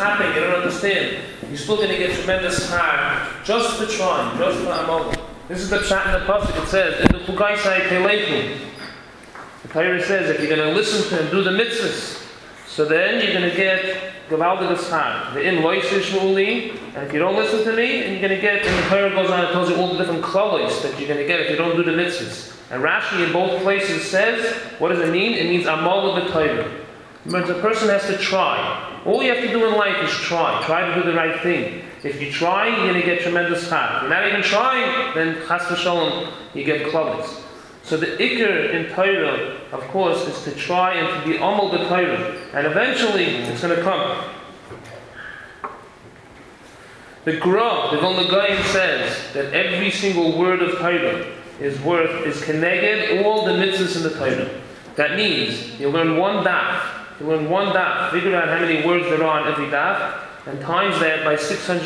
tapping, you don't understand. You're still going to get tremendous schar just to try, just for amal. This is the pshat in the pasuk. It says, in the Pugaisai Teleikum, the Torah says, if you're going to listen to and do the mitzvahs, so then you're going to get gewaldige schar. The in loisishmuli, and if you don't listen to me, and you're going to get, and the Torah goes on and tells you all the different klalos that you're going to get if you don't do the mitzvahs. And Rashi in both places says, what does it mean? It means amal b'Torah. It means a person has to try. All you have to do in life is try. Try to do the right thing. If you try, you're going to get tremendous schar. If you're not even trying, then chas v'sholom, you get klalos. So the ikr in Torah, of course, is to try and to be amal b'Torah. And eventually, it's going to come. The Gra, the Vilna Gaon says that every single word of Torah is connected all the mitzvahs in the Torah. That means you learn one daf. Figure out how many words there are on every daf, and times that by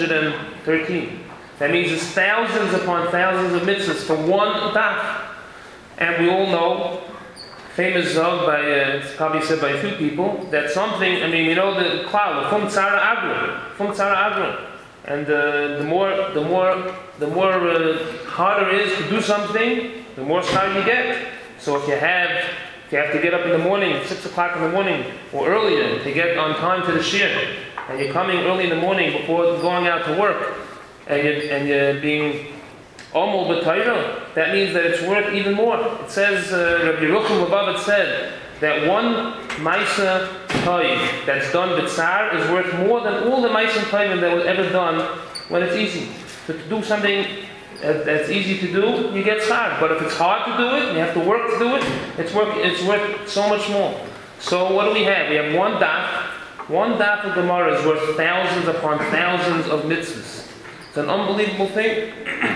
613. That means it's thousands upon thousands of mitzvahs for one daf. And we all know, famous zog by, it's probably said by a few people, that something, the klal, fum tzara agra. And the more harder it is to do something, the more schar you get. So if you have to get up in the morning, 6 o'clock in the morning, or earlier, to get on time to the shir, and you're coming early in the morning before going out to work, and you're being amal b'Torah, that means that it's worth even more. It says, Rabbi Yerucham Lubavitch said, that one Maisa Toiv that's done b'tzar is worth more than all the Maisa Toivim that was ever done when it's easy. To do something that's easy to do, you get schar. But if it's hard to do it, you have to work to do it, it's worth so much more. So what do we have? We have one daf. One daf of Gemara is worth thousands upon thousands of mitzvahs. It's an unbelievable thing.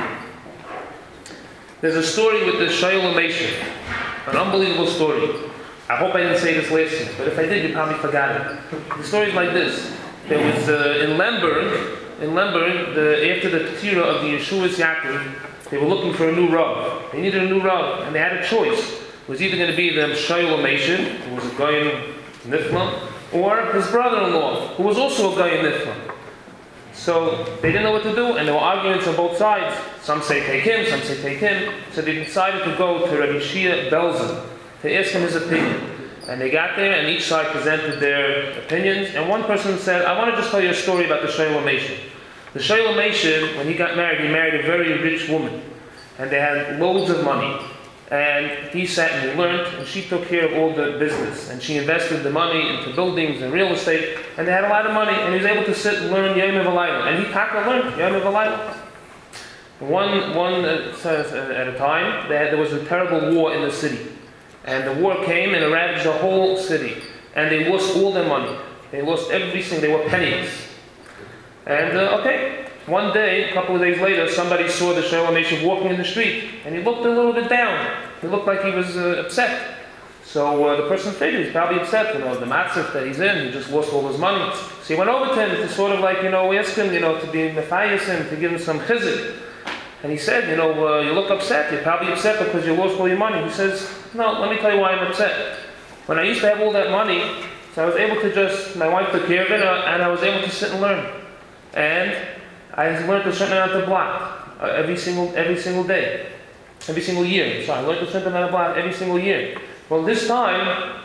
There's a story with the Shaul Meshach. An unbelievable story. I hope I didn't say this last year, but if I did, you probably forgot it. The story is like this. There was in Lemberg, after the Tira of the Yeshua's Yaakov, they were looking for a new Rav. They needed a new Rav, and they had a choice. It was either going to be the Shaul Meshach, who was a guy in Nifla, or his brother-in-law, who was also a guy in Nifla. So they didn't know what to do, and there were arguments on both sides. Some say take him, some say take him. So they decided to go to Rabbi Shia Belzin to ask him his opinion. And they got there, and each side presented their opinions. And one person said, I want to just tell you a story about the Shaul Meshach. The Shaul Meshach, when he got married, he married a very rich woman. And they had loads of money. And he sat and he learned, and she took care of all the business. And she invested the money into buildings and real estate. And they had a lot of money, and he was able to sit and learn Yom V'Layla. And he learned Yom V'Layla. One at a time, there was a terrible war in the city. And the war came and it ravaged the whole city. And they lost all their money. They lost everything. They were penniless. And one day, a couple of days later, somebody saw the Shaul Meshach walking in the street. And he looked a little bit down. He looked like he was upset. So the person figured he's probably upset. The matzah that he's in, he just lost all his money. So he went over to him to sort of ask him, to be mefayis him, to give him some chizuk. And he said, you look upset. You're probably upset because you lost all your money. He says, no, let me tell you why I'm upset. When I used to have all that money, so I was able to my wife took care of it, and I was able to sit and learn. And I learned to certain amount of block every single day. Every single year. So I learned to certain amount of block every single year. Well, this time,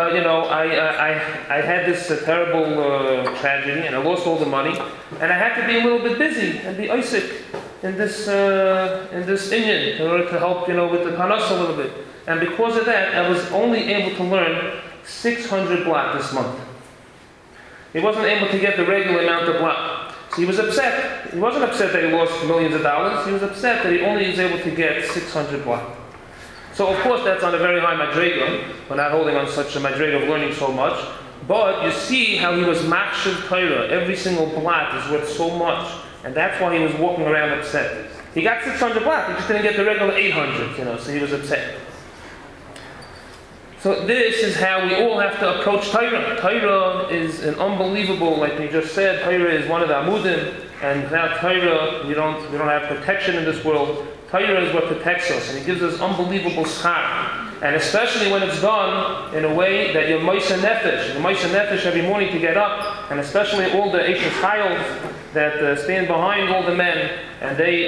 I had this terrible tragedy, and I lost all the money, and I had to be a little bit busy and be Isaac in this inyan in order to help, with the panos a little bit. And because of that, I was only able to learn 600 block this month. He wasn't able to get the regular amount of block. So he was upset. He wasn't upset that he lost millions of dollars. He was upset that he only was able to get 600 block. So of course that's on a very high madrega. We're not holding on such a madrega of learning so much. But you see how he was machshav Torah. Every single block is worth so much. And that's why he was walking around upset. He got 600 block. He just didn't get the regular 800, so he was upset. So this is how we all have to approach Torah. Torah is an unbelievable, like we just said, Torah is one of the amudim, and without Torah, we don't have protection in this world. Torah is what protects us, and it gives us unbelievable schar. And especially when it's done in a way that you're moisa nefesh. You're moisa nefesh every morning to get up and especially all the Eishes Chayils that stand behind all the men, and they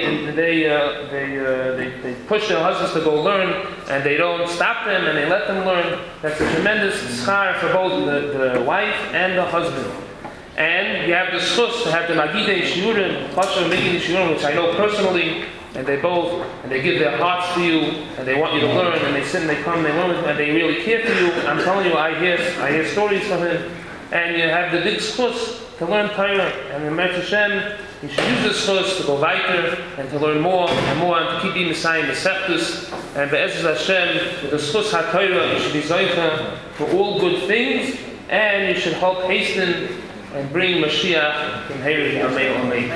push their husbands to go learn, and they don't stop them, and they let them learn. That's a tremendous schar for both the wife and the husband. And you have the schus to have the Magidei Shiurim, Chashav Magidei Shiurim, which I know personally, and they give their hearts to you, and they want you to learn, and they sit and they come, and they learn, and they really care for you. I'm telling you, I hear stories from him, and you have the big schus to learn Torah, and in Meretz Hashem, you should use this schus to go weiter, and to learn more and more, and to keep being Messiah in the Seftus, and Be'ezus Hashem, with the schus HaTorah, you should be Zoicha for all good things, and you should help hasten and bring Mashiach from Heri. Amen. Amen.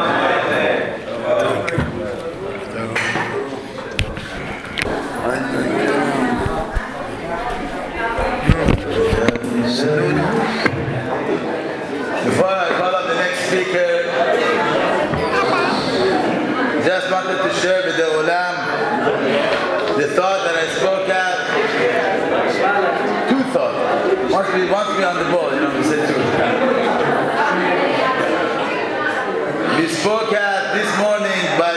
Before I call up the next speaker, just wanted to share with the Ulam the thought that I spoke at. Two thoughts. Once we on the ball, we said two. We spoke at this morning by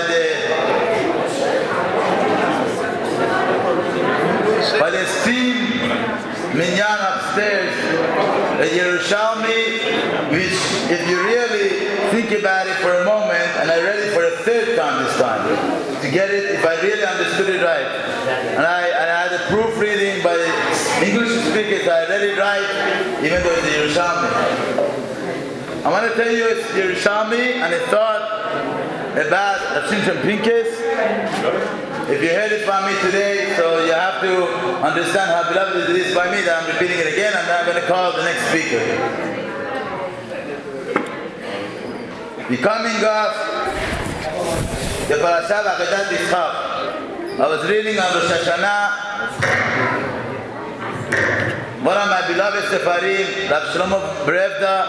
the steam minyan upstairs, a Yerushalmi, which if you really think about it for a moment, and I read it for a third time this time, to get it, if I really understood it right. And I had a proofreading by the English speakers, I read it right, even though it's a Yerushalmi. I want to tell you it's Yerushalmi, and it thought about Rav Shimshon Pincus. If you heard it from me today, so you have to understand how beloved it is by me that I'm repeating it again, and then I'm going to call the next speaker. We're coming off the Parashat Akedat Yitzchak. I was reading on Rosh Hashanah. One of my beloved Sefarim, Rav Shlomo Brevda,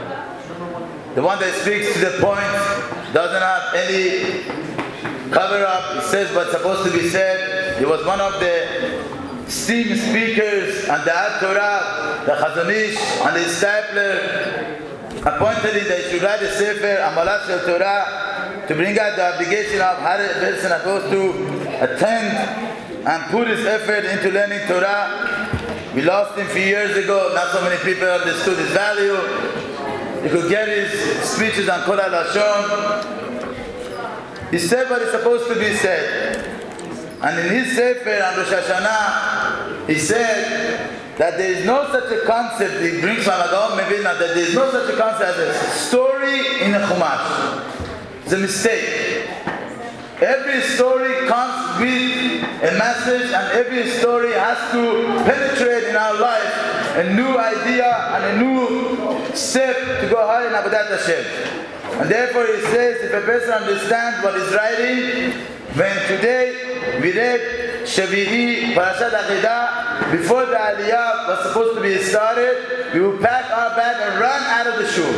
the one that speaks to the point, doesn't have any cover up, it says what's supposed to be said. He was one of the esteemed speakers on the Ad Torah, the Chazon Ish, and the Stapler, appointed him that he should write a Sefer, Amalat Shel Torah, to bring out the obligation of how a person is supposed to attend and put his effort into learning Torah. We lost him a few years ago, not so many people understood his value. You could get his speeches on Kol HaLashon. He said what is supposed to be said. And in his Sefer on Rosh Hashanah, he said that there is no such a concept, he brings from Agaon Mevilna, that there is no such a concept as a story in a Chumash. It's a mistake. Every story comes with a message, and every story has to penetrate in our life a new idea and a new step to go higher in Avodat Hashem. And therefore he says, if a person understands what he's writing, when today we read Shavi'i, Parashat Akedah, before the Aliyah was supposed to be started, we will pack our bag and run out of the shul.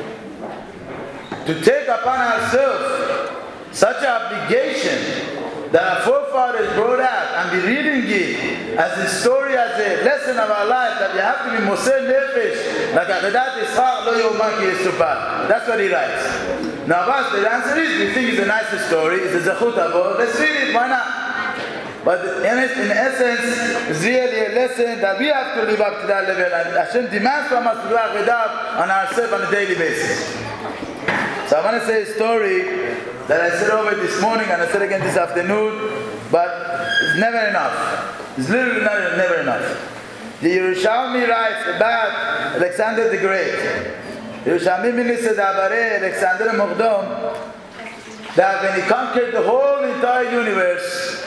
To take upon ourselves such an obligation that our forefathers brought out and be reading it as a story, as a lesson of our life, that we have to be Moser Nefesh, like Akedat Yitzchak, Lo Yoman Ki Yisupar. That's what he writes. Now, the answer is, we think it's a nicer story, it's a Zechut Abo, let's read it, why not? But in essence, it's really a lesson that we have to live up to that level, and Hashem demands from us to do Akedah on ourselves on a daily basis. So I want to say a story that I said over this morning and I said again this afternoon, but it's never enough. It's literally never enough. The Yerushalmi writes about Alexander the Great. Yerushalmi Minister Dabare, Alexander Mokdom, that when he conquered the whole entire universe,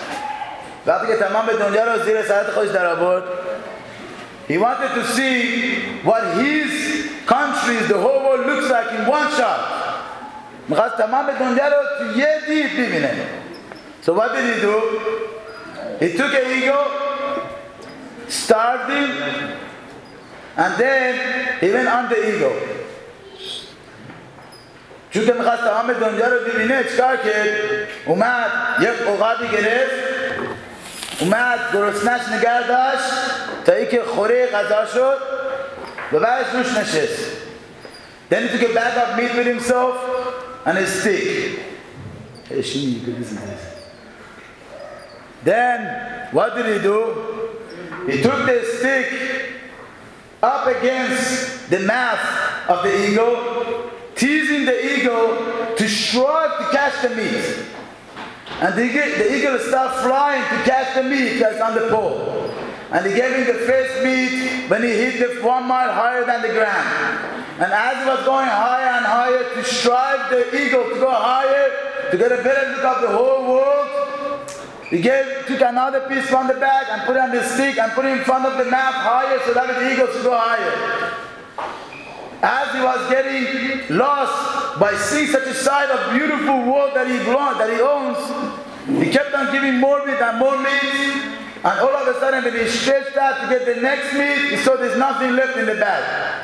he wanted to see what his country, the whole world looks like in one shot. So what did he do? He took an eagle, starved him, and then he went on the eagle. چون که میخواست تمام دنیا رو ببینه چکار کرد؟ اومد یک عقابی گرفت، اومد گرسنش نگه داشت تا اینکه خوره غذا شد و بعدش روش نشست. Then he took a bag of meat with himself and a stick. Hey, Shimi, you could listen to this. Then, what did he do? He took the stick up against the mouth of the eagle, teasing the eagle to strive to catch the meat. And the eagle started flying to catch the meat that's on the pole. And he gave him the first meat when he hit the 1 mile higher than the ground. And as he was going higher and higher to strive the eagle to go higher, to get a better look of the whole world, he took another piece from the bag and put it on the stick and put it in front of the mouth higher so that the eagle should go higher. As he was getting lost by seeing such a sight of beautiful world that he owns, he kept on giving more meat and more meat. And all of a sudden, when he stretched out to get the next meat, he saw there's nothing left in the bag.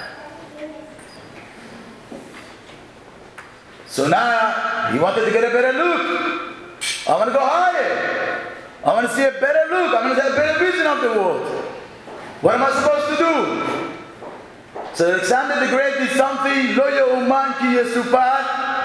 So now, he wanted to get a better look. I want to go higher. I want to see a better look. I want to see a better vision of the world. What am I supposed to do? So Alexander the Great did something. Lo yeuman ki yesupar.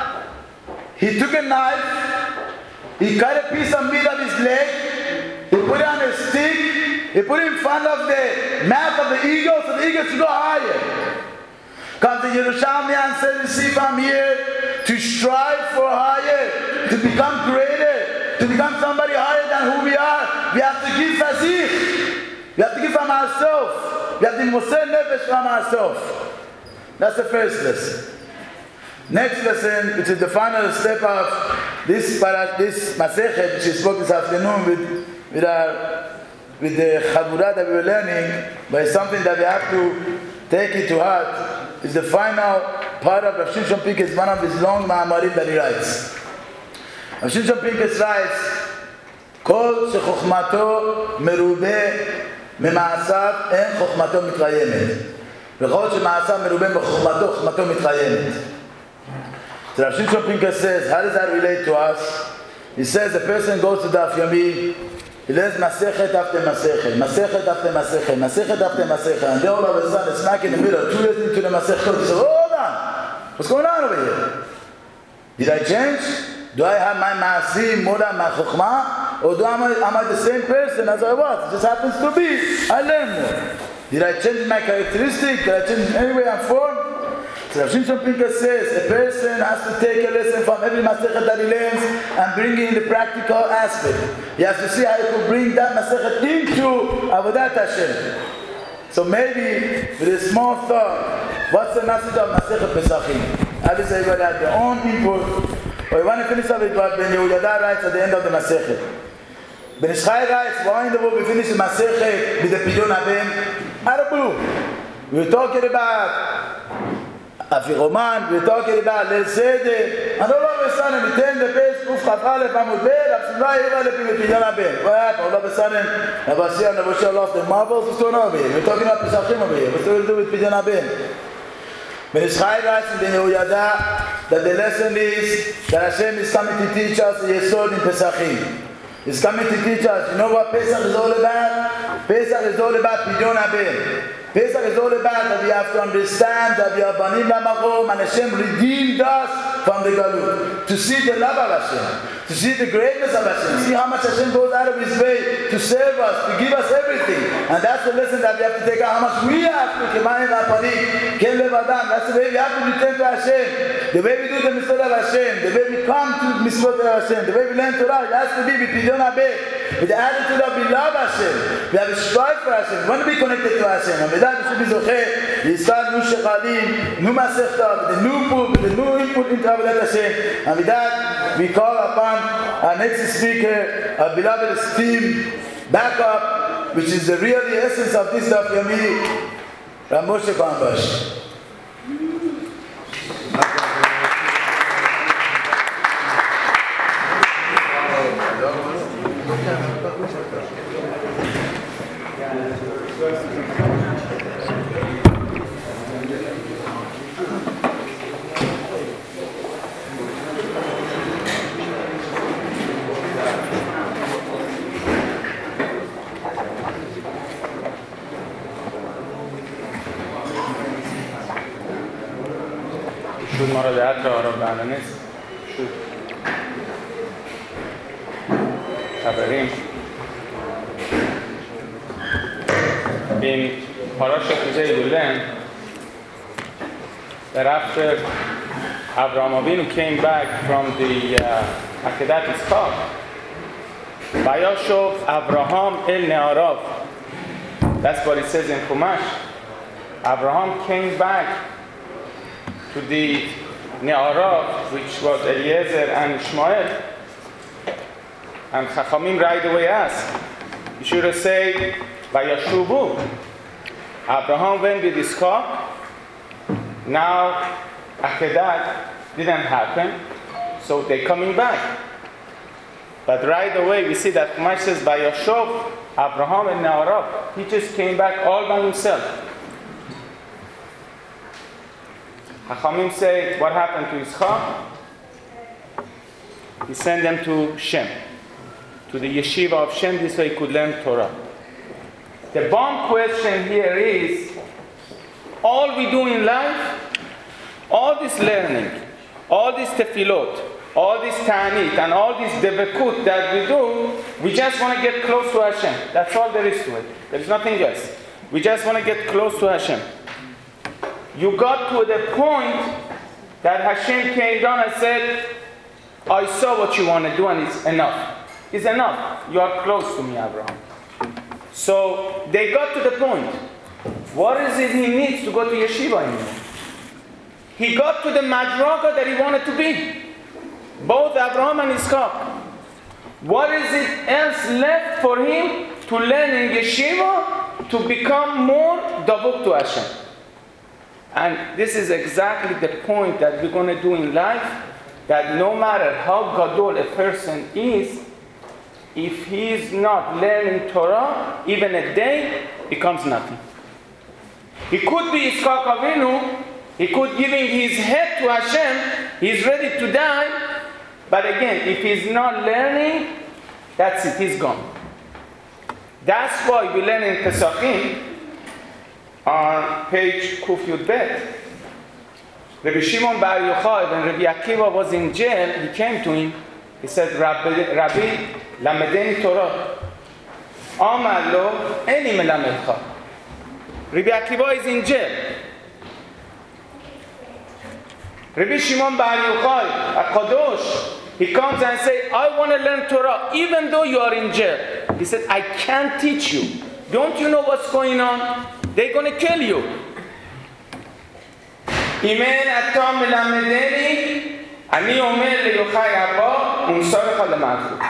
He took a knife. He cut a piece of meat of his leg. He put it on a stick. He put it in front of the mouth of the eagle so the eagle should go higher. Comes the Yerushalmi and says, see if I'm here to strive for higher, to become greater, to become somebody higher than who we are. We have to give fazich. We have to give from ourselves. We have to moser nefesh from ourselves. That's the first lesson. Next lesson, which is the final step of this Masechet, which we spoke this afternoon with the Chabura that we were learning, but it's something that we have to take it to heart, is the final part of Rav Shimshon Pincus, one of his long ma'amarim that he writes. Rav Shimshon Pincus writes, Kol shechokhmato merubeh mema'asav en chokhmato mitkayemet. V'chol shema'asav merubeh mechokhmato, chokhmato mitkayemet. So Rav Shimshon Pincus says, how does that relate to us? He says a person goes to Daf Yomi, he learns Masechet after Masechet, Masechet after Masechet, Masechet after Masechet, and then all of a sudden, smack in the middle, 2 years into the Masechet, he says, hold on, what's going on over here? Did I change? Do I have my Ma'asim more than my Chokhmah? Or am I the same person as I was? It just happens to be. I learn more. Did I change my characteristic? Did I change in any way and form? So Rav Shimshon Pincus says a person has to take a lesson from every Masechet that he learns and bring it in the practical aspect. He has to see how he could bring that Masechet into Avodat Hashem. So maybe with a small thought, what's the message of Masechet Pesachim? Obviously everybody has their own input. But we want to finish up with what Ben Yehuda writes at the end of the Masechet. Ben Ish Chai writes, why in the world we finish the Masechet with the Pidyon Haben? Arabu. We're talking about Afiroman, we're talking about Leil Seder, and all of a sudden we turn the page, Uf Chaf Aleph Amud Bet, Absimra Yeva Lepim with Pidyon Haben. What happened? All of a sudden, Nabashir and Nabashir lost the marbles. What's going on over here? We're talking about Pesachim over here. What's going to do with Pidyon Haben? Ben Ish Chai writes in the Yehuda that the lesson is that Hashem is coming to teach us the Yesod in Pesachim. He's coming to teach us. You know what Pesach is all about? Pesach is all about Pidyon Haben. Pesach is all about that we have to understand that we are Banim Lamakom and Hashem redeemed us from the Galut. To see the love of Hashem, to see the greatness of Hashem, see how much Hashem goes out of His way to serve us, to give us everything. And that's the lesson that we have to take out, how much we have to Kemayim Vapanim, Ken Lev Adam. That's the way we have to return to Hashem. The way we do the mitzvot of Hashem, the way we come to the mitzvot of Hashem, the way we learn Torah, it has to be with Pidyon Haben, with the attitude of we love Hashem. We have to strive for Hashem. We want to be connected to Hashem. And with that, we should be Zocheh, Yisrael, new Shechalim, new Masechta, with the new book, with the new input into Avodat Hashem. And with that, we call upon our next speaker, our beloved esteemed backup, which is the really essence of this Daf Yomi, Rav Moshe Bambash. مراجعت رب العالمین شد خبریم in Parashat Zeidulem that after Avraham Avinu came back from the Akedat Yitzchak, Vayashov Avraham el Ne'arav. That's what it says in Chumash. Avraham came back to the Ne'arav, which was Eliezer and Ishmael. And Chachamim right away asked, you should have said, Vayashuvu. Abraham went with Yitzchak. Now, Akedat didn't happen, so they're coming back. But right away, we see that Chumash says, Vayashov Abraham and Ne'arav. He just came back all by himself. Chachamim say, what happened to Yitzchak? He sent them to Shem, to the yeshiva of Shem, this way he could learn Torah. The bomb question here is, all we do in life, all this learning, all this tefillot, all this ta'anit, and all this devekut that we do, we just want to get close to Hashem. That's all there is to it. There's nothing else. We just want to get close to Hashem. You got to the point that Hashem came down and said, I saw what you want to do and it's enough. It's enough. You are close to me, Abraham. So they got to the point. What is it he needs to go to yeshiva anymore? He got to the madroga that he wanted to be. Both Abraham and Yitzchak. What is it else left for him to learn in yeshiva to become more davuk to Hashem? And this is exactly the point that we're going to do in life, that no matter how gadol a person is, if he is not learning Torah, even a day becomes nothing. He could be Yitzchak Avinu, he could giving his head to Hashem, he's ready to die, but again, if he's not learning, that's it, he's gone. That's why we learn in Pesachim, on page Kuf Yud Bet, Rabbi Shimon Bar Yochai, when Rabbi Akiva was in jail, he came to him, he said, Rabbi, למדני תורה. אמר לו, איני מלמדך. Rabbi Akiva is in jail. Rabbi Shimon Bar Yochai, a Kadosh, he comes and says, I want to learn Torah, even though you are in jail. He said, I can't teach you. Don't you know what's going on? They're going to kill you. אם אין אתה מלמדני, אני אומר ליוחאי הבא, ומסור לך למלכות.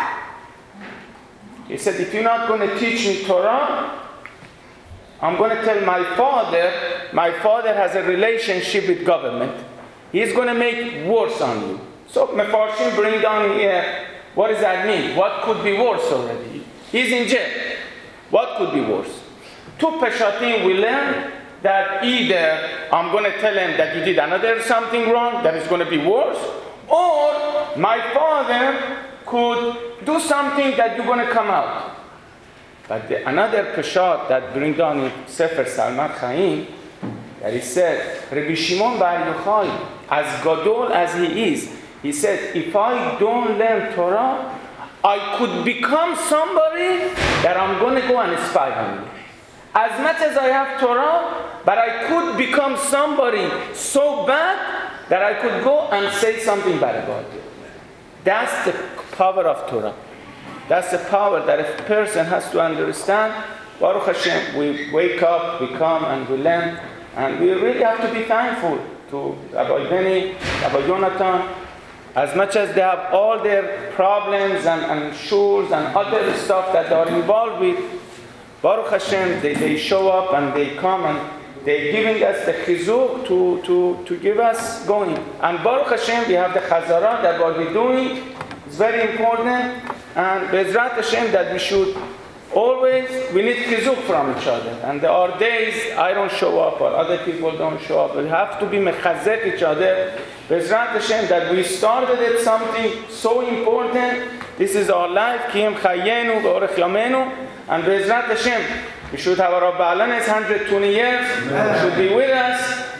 He said, if you're not going to teach me Torah, I'm going to tell my father has a relationship with government. He's going to make wars on you. So Mefarshim bring down here, what does that mean? What could be worse already? He's in jail. What could be worse? Two Peshatim we learn that either I'm going to tell him that you did another something wrong, that is going to be worse, or my father could do something that you're going to come out. But another Peshat that bring down in Sefer Salmat Chaim, that he said, Rabbi Shimon Bar Yochai, as gadol as he is, he said, if I don't learn Torah, I could become somebody that I'm going to go and spy on you. As much as I have Torah, but I could become somebody so bad that I could go and say something bad about you. That's the power of Torah. That's the power that a person has to understand. Baruch Hashem, we wake up, we come and we learn, and we really have to be thankful to Rabbi Benny, Rabbi Yonatan. As much as they have all their problems and shurs and other stuff that they are involved with, Baruch Hashem, they show up and they come and they're giving us the chizuk to give us going. And Baruch Hashem, we have the chazara that what we're doing is very important. And Bezrat Hashem that we should always, we need chizuk from each other. And there are days I don't show up or other people don't show up. We have to be mechazek each other. Bezrat Hashem that we started at something so important. This is our life. Kiyem chayenu v'orech yamenu. And Bezrat Hashem, we should have our Rabbi Alanis 120 years. Should be with us.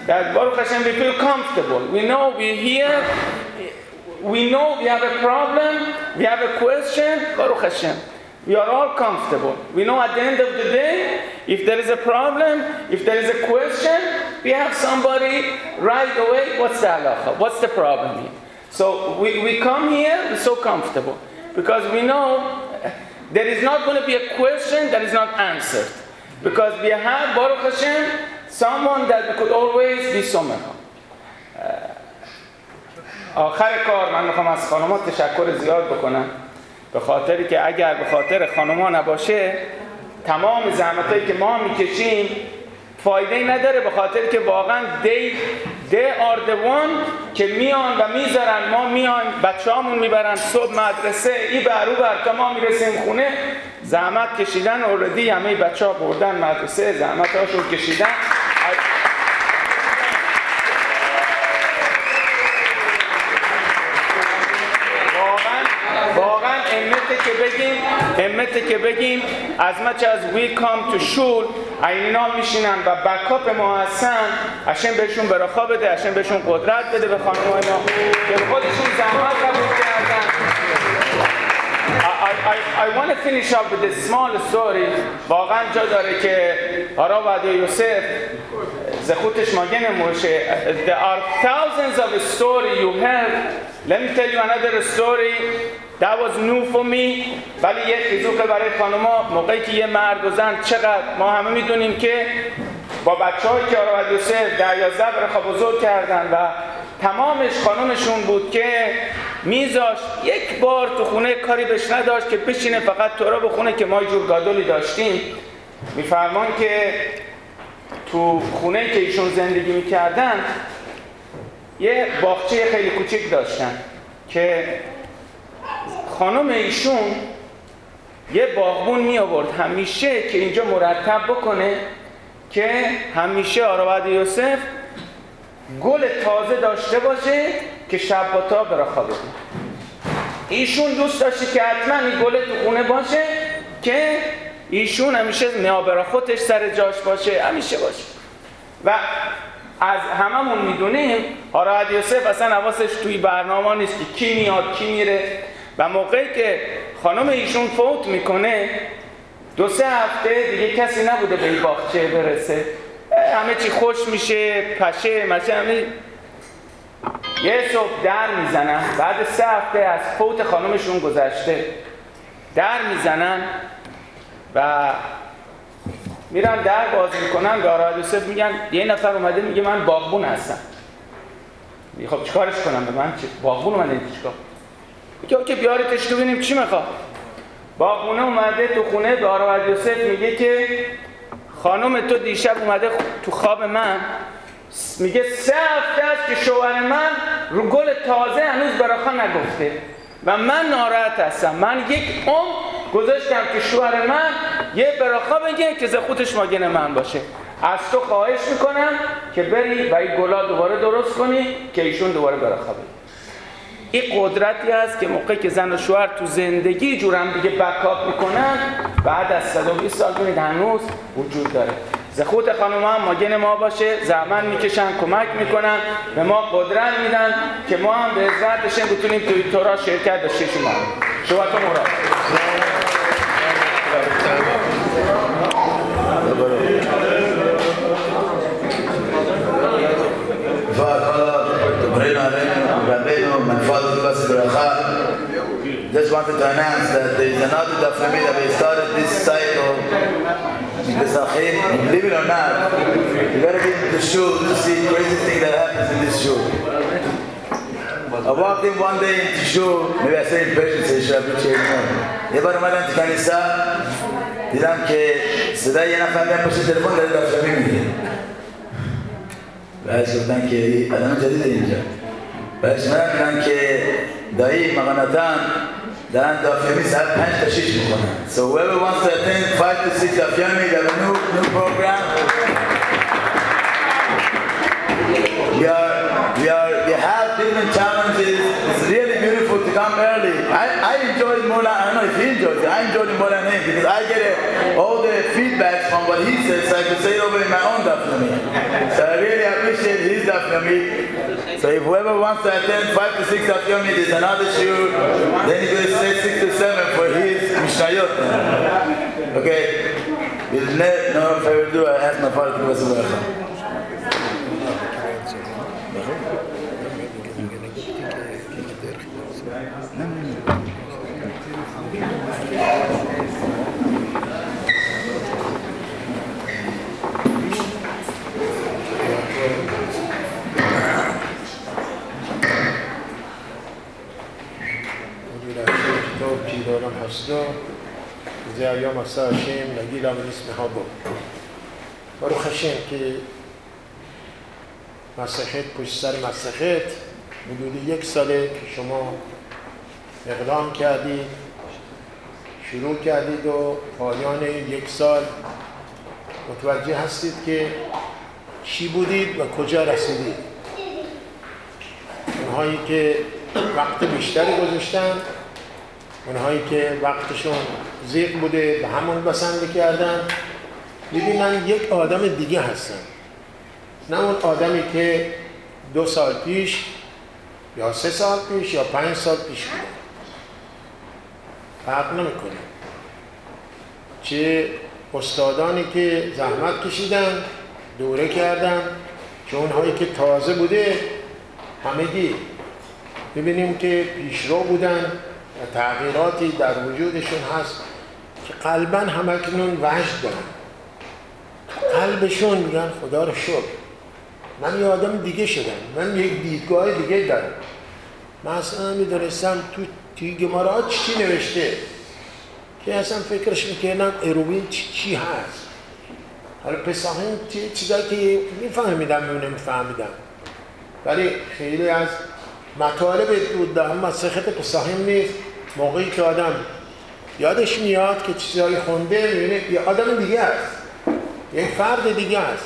that Baruch Hashem we feel comfortable. We know we're here. We know we have a problem. We have a question. Baruch Hashem. We are all comfortable. We know at the end of the day, if there is a problem, if there is a question, we have somebody right away. What's the halacha? What's the problem here? So we come here, we're so comfortable. Because we know there is not going to be a question that is not answered. Because we have, Baruch Hashem, someone that we could always be somehow. آخر کار من میخوام از خانم‌ها تشکر زیاد بکنم به خاطری که اگر به خاطر خانم‌ها نباشه تمام زحمتایی که ما میکشیم فایده‌ای نداره به خاطر که واقعا they are the one که میان و میذارن ما میان بچه‌هامون میبرن صبح مدرسه ای بر او بر تا ما میرسیم خونه زحمت کشیدن اوردی همه بچه‌ها بردن مدرسه زحمتاشون کشیدن همته که بگیم as much as we come to shul اینا میشینن و بکاپ ما هستن عشان بهشون برخا بده عشان بهشون قدرت بده به خانم‌ها اینا که خودشون زحمت قبول کردن. I want to finish up with this small story. واقعا جا داره که هارا و یوسف زخوتش ماگه نموشه. There are thousands of stories you have. Let me tell you another story. That was new for me. ولی یه خیزوقه برای خانم‌ها موقعی که یه مرد و زن چقدر ما همه میدونیم که با بچه‌هایی که هارا و یوسف 10-11 برخا بزرگ کردن و تمامش خانمشون بود که میذاش یک بار تو خونه کاری بهش نداشت که بشینه فقط تورا بخونه که ما جور گادولی داشتیم. میفرمان که تو خونه که ایشون زندگی میکردن یه باغچه خیلی کوچیک داشتن که خانم ایشون یه باغبون می آورد همیشه که اینجا مرتب بکنه که همیشه آرواد یوسف گل تازه داشته باشه که شباتا برخا بده. ایشون دوست داشته که حتما این گل تو خونه باشه که ایشون همیشه نیابراخوتش سر جاش باشه همیشه باشه. و از هممون میدونیم آرواد یوسف اصلا حواسش توی برنامه نیست که کی میاد کی میره و موقعی که خانم ایشون فوت میکنه 2-3 هفته دیگه کسی نبوده به این باغچه برسه همه چی خوش میشه پشه همه یه صبح در میزنن بعد 3 هفته از فوت خانمشون گذشته در میزنن و میرن در باز میکنن به آرواد یوسف میگن یه نفر اومده میگه من باغبون هستم. خب چیکارش کنم به من باغبون اومده چیکار که بیارتش تو ببینیم چی میخواد. باغبونه اومده تو خونه به آرواد یوسف میگه که خانم تو دیشب اومده تو خواب من میگه 3 هفته است که شوهر من رو گل تازه هنوز برخا نگفته و من ناراحت هستم. من یک گذاشتم که شوهر من یه برخا بگه که زخوتش ماگن من باشه. از تو خواهش میکنم که بری و این گلا دوباره درست کنی که ایشون دوباره برخا بگه. این قدرتی هست که موقعی که زن و شوهر تو زندگی جورم دیگه بکاپ میکنن بعد از 120 سال بینید هنوز وجود داره. زخوت خانم هم ماگن ما باشه زحمت میکشن کمک میکنن به ما قدرت میدن که ما هم به عزتشون بتونیم توی تورا شرکت داشته شما شوهر تو مراد Just wanted to announce that there is another dafnami that we started this cycle in Pesachim. Believe it or not, you gotta get into the shul to see crazy thing that happens in this shul. I walked in one day into shul, maybe I say in Persian, so you should have been changing. یه بار اومدم تو کنیسه دیدم که صدای یه نفر میاد پشت تلفن داره دفنمی میگه. بعدش گفتن که آدم جدیده اینجا. بعدش میگن که دایی مغانتان دارن دافیامی ساعت 5 تا 6 میکنن. So whoever wants to attend 5 to 6 دافیامی, they have a new program. We have different challenges. It's really beautiful to come early. I enjoy more than, I don't know if he enjoys it, I enjoyed it more than him because I get all the feedback from what he says so I can say it over in my own daf yomi. So I really appreciate his daf yomi. So if whoever wants to attend 5 to 6 daf yomi, there's another shiur, then he's going to say 6 to 7 for his mishnayot. Okay? With no further ado, I ask my father to give us a bracha. دارم هستا زی ایام هستا هشیم نگیلم نیست نهابو برو خشیم که مسخت پشت سر مسخت حدود 1 ساله که شما اقدام کردید شروع کردید و پایان 1 سال متوجه هستید که چی بودید و کجا رسیدید. اونهایی که وقت بیشتری گذاشتن، اونهایی که وقتشون زیق بوده به همون بسنده کردن، میبینن یک آدم دیگه هستن، نه اون آدمی که 2 سال پیش یا 3 سال پیش یا 5 سال پیش بوده. فرق نمیکنه. چه استادانی که زحمت کشیدن، دوره کردن، چه اونهایی که تازه بوده، همگی میبینیم که پیشرو بودن و تغییراتی در وجودشون هست که قلباً همکنون وجد دارن. قلبشون میگن خدا رو شکر من یه آدم دیگه شدم، من یک دیدگاه دیگه دارم. من اصلا میدونستم تو گمارات چی نوشته که اصلا فکرش میکردم اروبین چی هست. حالا پساهیم چیزایی که میفهمیدم نمیفهمیدم، ولی خیلی از مطالب بود در مسخت پساهیم نیست. موقعی که آدم یادش میاد که چیزایی خونده میبینه یه آدم دیگه هست، یک فرد دیگه هست.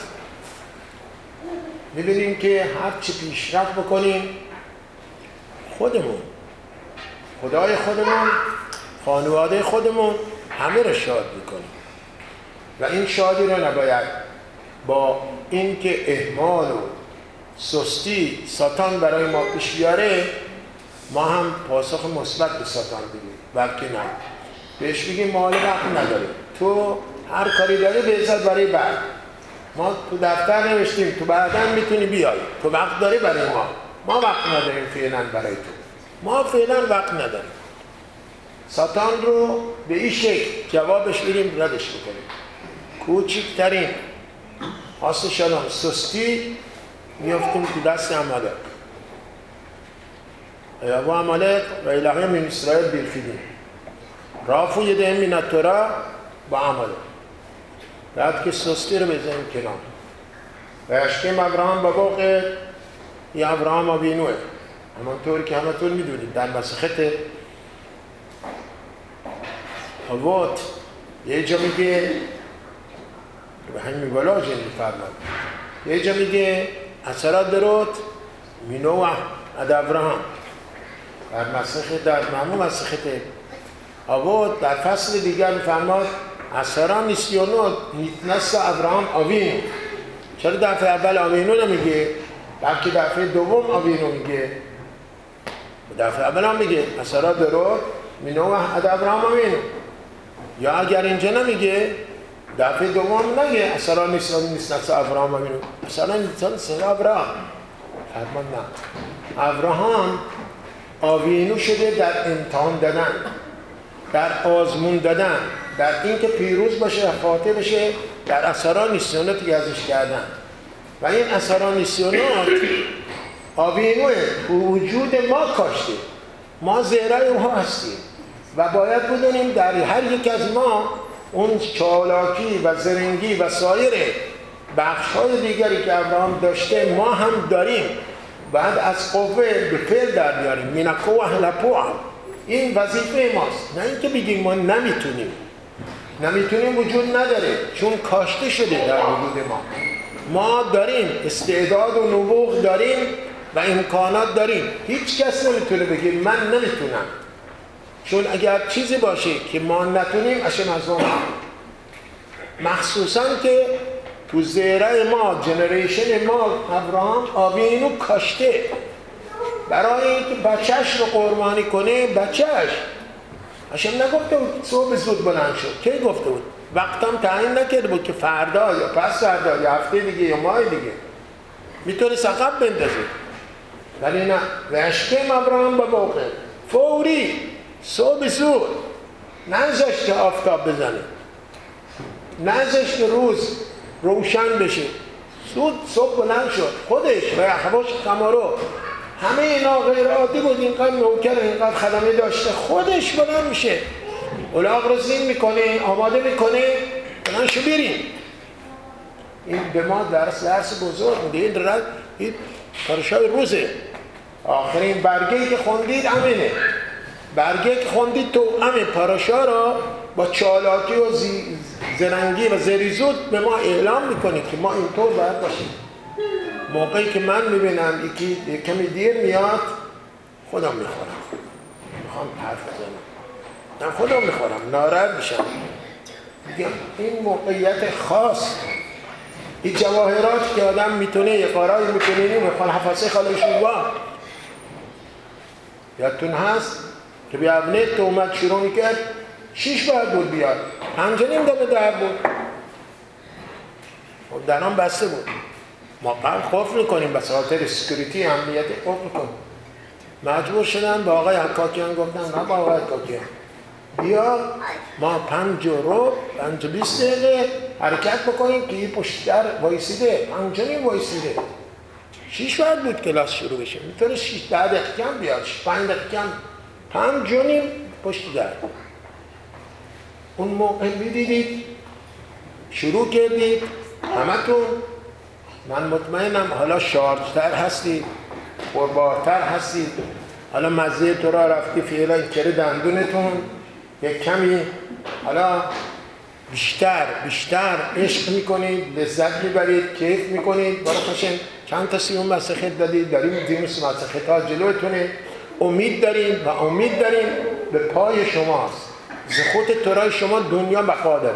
میبینیم که هر چی پیشرفت بکنیم خودمون، خدای خودمون، خانواده خودمون همه رو شاد میکنیم و این شادی رو نباید با اینکه اهمال و سستی ساتان برای ما پیش بیاره ما هم پاسخ مثبت به ساتان بدیم، بلکه نه بهش بگیم ما حال وقت نداریم، تو هر کاری داری بذار برای بعد. ما تو دفتر نوشتیم تو بعداً میتونی بیای، تو وقت داری برای ما وقت نداریم فعلا برای تو، ما فعلا وقت نداریم. ساتان رو به این شکل جوابش بدیم، ردش بکنیم. کوچکترین حاصل شلام سستی میافتیم تو دست عمله و عمله و الهی من اسرائیل بیرخیدیم رافو یدهم من التورا با عمله. بعد که سستی رو بزنیم کنار و اشکیم ابراهام با بوق یا ابراهام آبینوه، همانطور که همتون میدونید در مسخت حوات یه جا میگه به همین ولاج میفرماد، یه جا میگه اثرات درود مینوح اد ابراهام در مسخت در معمول مسخت حوات در فصل دیگر میفرماد اثران نیسیونو نیتنس ابراهام آوینو. چرا دفعه اول آوینو نمیگه بلکه دفعه دوم آوینو میگه؟ دفعه اول هم میگه اثرات درود مینوح اد ابراهام آوینو، یا اگر اینجا نمیگه دفعه دوم نگه اثران نیست ابراهام آوینو، اثران نیست ابراهام. فرمان نه، ابراهام آوینو شده در امتحان دادن، در آزمون دادن، در این که پیروز باشه و فاتح بشه در اثران نیسیوناتی که ازش کردن. و این اثران نیسیونات آوینوه تو وجود ما کاشته، ما زیرای اونها هستیم و باید بدونیم در هر یک از ما اون چالاکی و زرنگی و سایر بخش‌های دیگری که ابراهام داشته ما هم داریم. بعد از قوه به فعل در بیاریم، مینقوه لپوه. این وظیفه ماست، نه اینکه بگیم ما نمیتونیم وجود نداره، چون کاشته شده در وجود ما داریم استعداد و نبوغ داریم و امکانات داریم. هیچ کس نمیتونه بگه من نمیتونم. چون اگر چیزی باشه که ما نتونیم اشم از ما مخصوصا که تو زیره ما جنریشن ما ابراهام آبینو کاشته برای اینکه بچهش رو قربانی کنه. بچهش اشم نگفته بود صبح زود بلند شد، کی گفته بود؟ وقتم تعیین نکرده بود که فردا یا پس فردا یا هفته دیگه یا ماه دیگه میتونه عقب بندازه، ولی نه وشکم ابراهام به موقع فوری صبح زود نذاشت که آفتاب بزنه، نذاشت که روز روشن بشه، زود صبح بلند شد خودش و اخواش قمارو همه اینا غیر عادی بود، اینقدر نوکر اینقدر خدمه داشته، خودش بلند میشه الاغ رو زین میکنه آماده میکنه بلند شو بریم. این به ما درس بزرگ میده. این پارشای روزه. آخرین برگه‌ای که خوندید امینه، برگه که خوندید تو امین پاراشا را با چالاکی و زرنگی و زریزود به ما اعلام میکنید که ما اینطور باید باشیم. موقعی که من میبینم یکی کمی دیر میاد خودم میخورم، میخوام حرف بزنم، من خودم میخورم، ناراحت میشم، میگم این موقعیت خاص، این جواهرات که آدم میتونه یه قارایی میتونه میخوان حفظه خالشون با یادتون هست که بی ابنت تو اومد شروع میکرد 6 باید بود بیاد، 5 نیم دمه در بود و درام بسته بود. ما قبل خوف میکنیم بس خاطر سکیوریتی امنیت خوف میکنیم. مجبور شدن با آقای حکاکیان گفتن نه با آقای حکاکیان بیا ما 5 و 20 دقیقه حرکت بکنیم که این پشتر وایسیده، 5 نیم وایسیده، 6 باید بود کلاس شروع بشه، میتونه 10 دقیقه کم بیاد، 5 دقیقه کم، 5 نیم پشت در. اون موقع میدیدید شروع کردید همتون، من مطمئنم حالا شارجتر هستید، پربارتر هستید، حالا مزه تو را رفتی فعلا کره دندونتون یک کمی حالا بیشتر عشق میکنید، لذت میبرید، کیف میکنید. برای خشن چند تا سیون مسخت دادید، داریم دیموس مسخت ها جلوتونه، امید داریم و امید داریم به پای شماست، زخوت تورای شما دنیا بقا داره.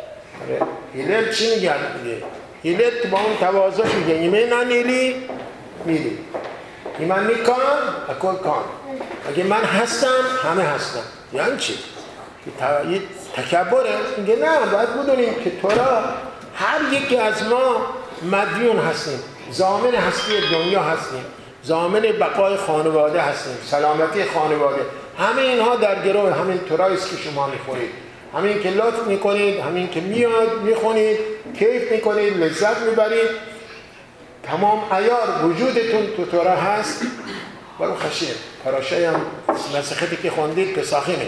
هیلر چی میگن؟ هیلر که با اون تواضع میگه ایمه ننیلی میلی، ایمان نیکان اکل کان، اگه من هستم همه هستم. یعنی چی؟ یه تکبره؟ میگه نه، باید بدونیم که تورا هر یکی از ما مدیون هستیم، ضامن هستی دنیا هستیم، ضامن بقای خانواده هستیم، سلامتی خانواده، همه اینها در گروه همین توراییست که شما میخورید، همین که لطف میکنید، همین که میاد میخونید، کیف میکنید، لذت میبرید، تمام عیار وجودتون تو تورا هست. برو خشیر پراشای هم مسختی که خوندید پساخینه،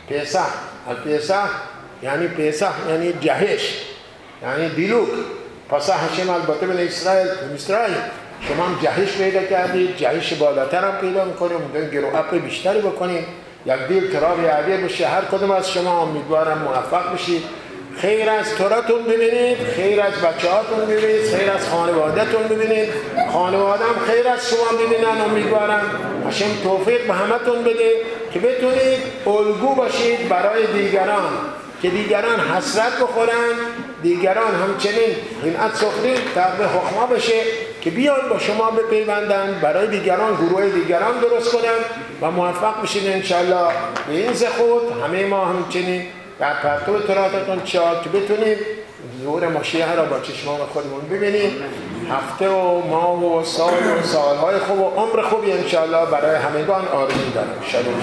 پسح یعنی پسح یعنی جهش، یعنی دیلوک. پسح هشم البته به اسرائیل شما هم جهش پیدا کردید، جهش بالاتر هم پیدا میکنیم، اون گروه اپ بیشتری بکنیم، یک دیل ترابی عادی بشه. هر کدوم از شما امیدوارم موفق بشید، خیر از توراتون ببینید، خیر از بچه‌هاتون ببینید، خیر از خانواده‌تون ببینید، خانواده هم خیر از شما ببینن. امیدوارم هشم توفیق به همتون بده که بتونید الگو باشید برای دیگران، که دیگران حسرت بخورن، دیگران همچنین قناعت سخری تقوی حکما بشه که بیان با شما بپیوندن، برای دیگران گروه دیگران درست کنن و موفق بشید انشالله. به این زخود همه ما همچنین در پرتو توراتتون چاد که بتونید ظهور مشیح را با چشمان خودمون ببینیم. هفته و ماه و سال و سالهای خوب و عمر خوبی انشالله برای همگان آرزو دارم. شلوم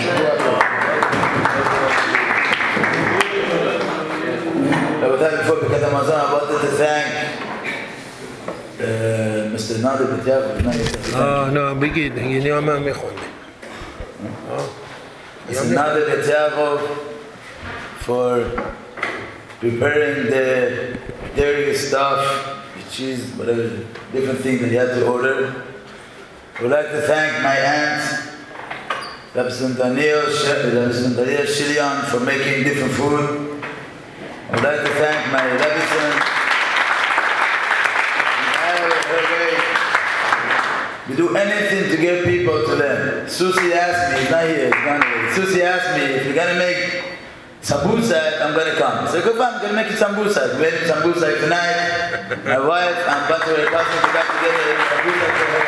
Before we get the Mazan, I wanted to thank Mr. Nader Betiago. No, begin. You know, I'm Mr. Nader Betiago for preparing the dairy stuff, cheese, whatever, different things that he had to order. I would like to thank my aunt, Representative Daniel Shilian, for making different food. I would like to thank my Rebbetzin, We do anything to get people to learn. Susie asked me, he's not here, he's gone away. Susie asked me, if you're going to make sambusa, I'm going to come. I said, good, I'm going to make you sambusa. We made sambusa tonight. My wife and a bunch of her cousins, we got together, sambusa for her.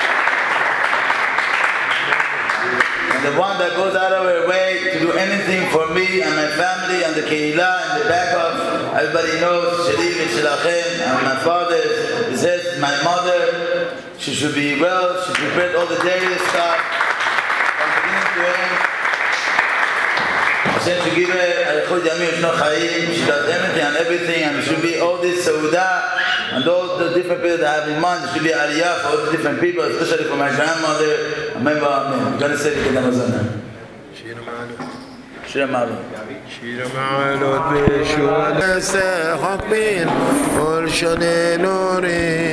And the one that goes out of her way to do anything for me and my family and the Kehillah and the back of, everybody knows, Shali V'Shelachem, and my father, says, my mother, she should be well, she prepared all the daily stuff, from beginning to end. Hashem should give her Arichut Yamim Shno Chaim, she does everything and everything, and it should be all this Saudah, and all the different people that have in mind, it should be Aliyah for all the different people, especially for my grandmother. Amen, amen. I'm going to say it again, Amazon. Shira Ma'alot. Shira Ma'alot. Shira Ma'alot.